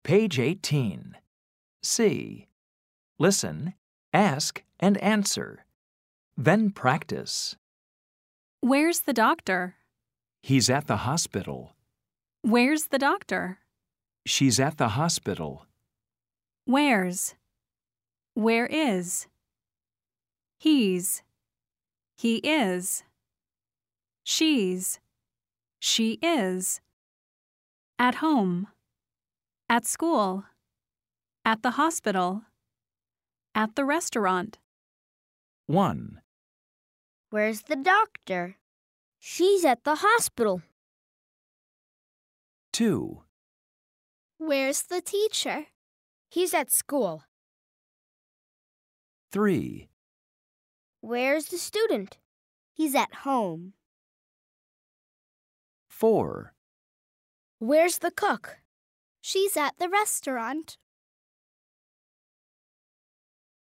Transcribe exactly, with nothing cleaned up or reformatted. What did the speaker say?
Page eighteen. C. Listen, ask, and answer. Then practice. Where's the doctor? He's at the hospital. Where's the doctor? She's at the hospital. Where's? Where is? He's. He is. She's. She is. At home. At school. At the hospital. At the restaurant. one. Where's the doctor? She's at the hospital. two. Where's the teacher? He's at school. three. Where's the student? He's at home. four. Where's the cook? She's at the restaurant.